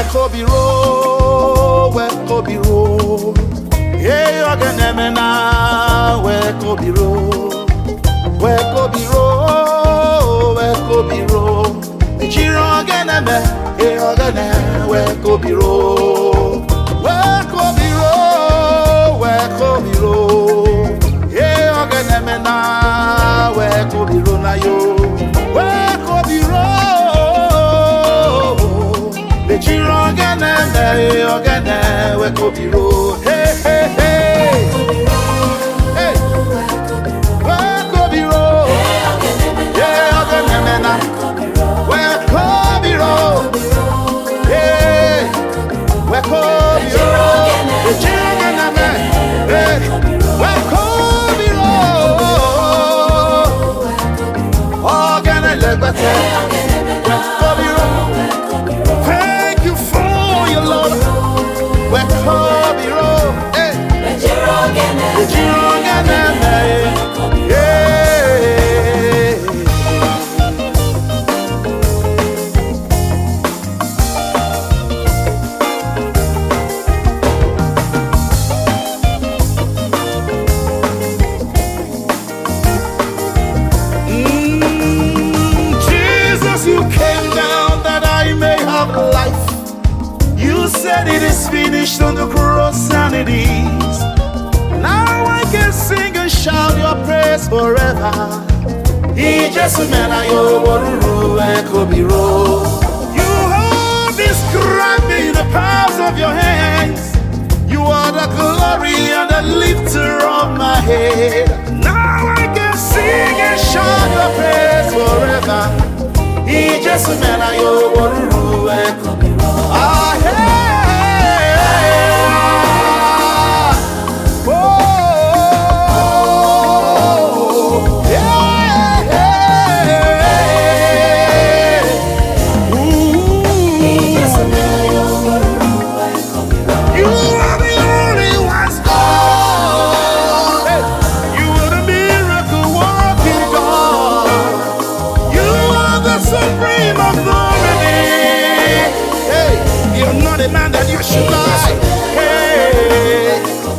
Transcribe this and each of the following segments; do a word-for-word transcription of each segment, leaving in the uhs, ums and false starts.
kobiro, we kobiro. Hey, ogenemena, we kobiro, we kobiro, we kobiro. Ichiro ogeneme, hey ogene, we kobiro, we kobiro, we kobiro. Hey, ogenemena, we kobiro na yo, we kobiro. Ichiro ogeneme, hey ogene, we kobiro. Hey, hey, hey. Hey. We kobiro. Hey, ogenemena. We kobiro. Hey. We kobiro. Ichiro ogeneme. Hey. We kobiro. Ogene legbete. We kobiro. Thank you for your love. We kobiro. Hey. Ejiro ogeneme. It is finished on the cross and it is. Now I can sing and shout your praise forever. He just meant I You have described me in the palms of your hands. You are the glory and the lifter of my head. Now I can sing and shout your praise forever. He just meant I Ah, hey. Man that you should lie. Hey,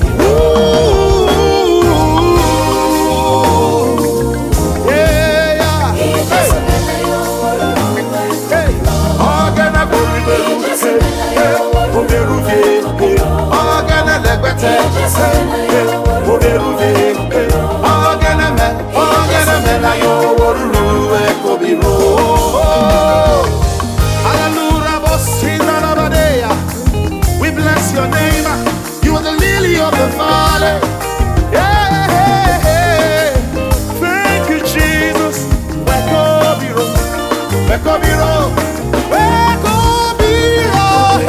ooh, yeah, yeah. Hey, hey, organa buribe, hey, oberuve, organa legbete, hey, oberuve, organa me, organa me na yo woru e kobiro. Hallelujah, bosina na badea. Bless your name. You are the lily of the valley. Yeah, yeah, yeah. Thank you, Jesus. Wekobiro, wekobiro, wekobiro.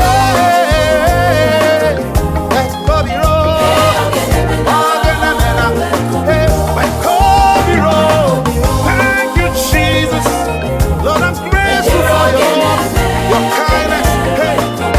Hey, wekobiro. Ogenamena. Hey, wekobiro. Thank you, Jesus. Lord, I'm grateful for your love, your kindness. Hey.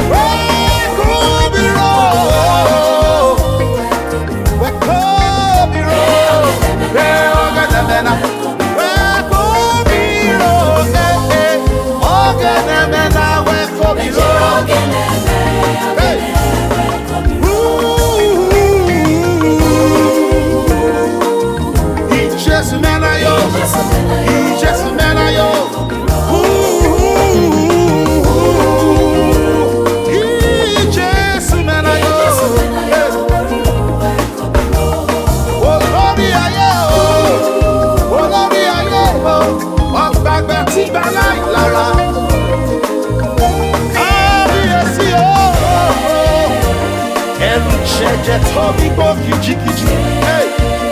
Tobi bo kiji kiji, hey.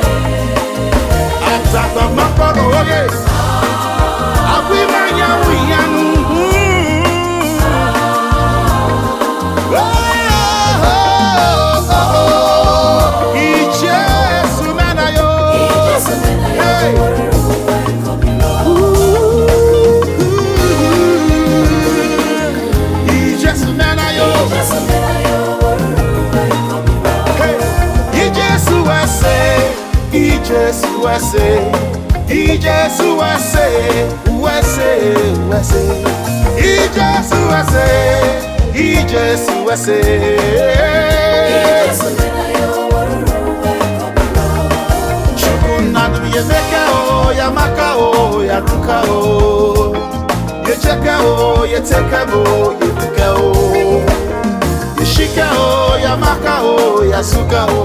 Atata makoro oye. Awi manya wiyanu. Oh, oh, oh. Ijesu mena yo. Hey. Ijesu mena yo. Jesus U S A, Jesus U S A, U S A, U S A, Jesus U S A, Ijesu wese. Chukunadu yemeka o, yamaka o, yaruka o. Yecheka o, yeteka o, yetuka o. Yeshika o, yamaka o, yasuka o.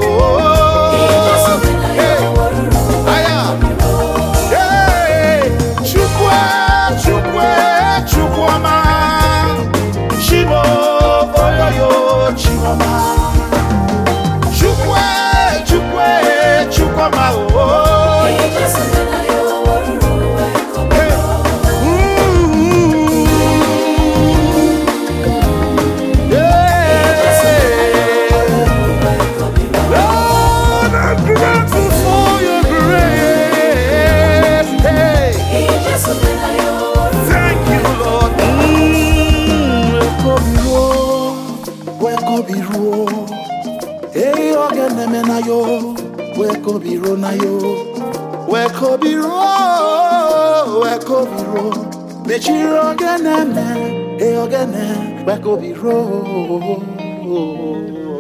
Hey, aya. Hey, chukwa, chukwe, chukwama. Chibo, oyoyo, chikwama. Chukwe, chukwe, chukwama o. Hey, ogene mena yo, weko biro na yo, weko biro, weko biro, mechiro ogene me, hey ogene, weko biro.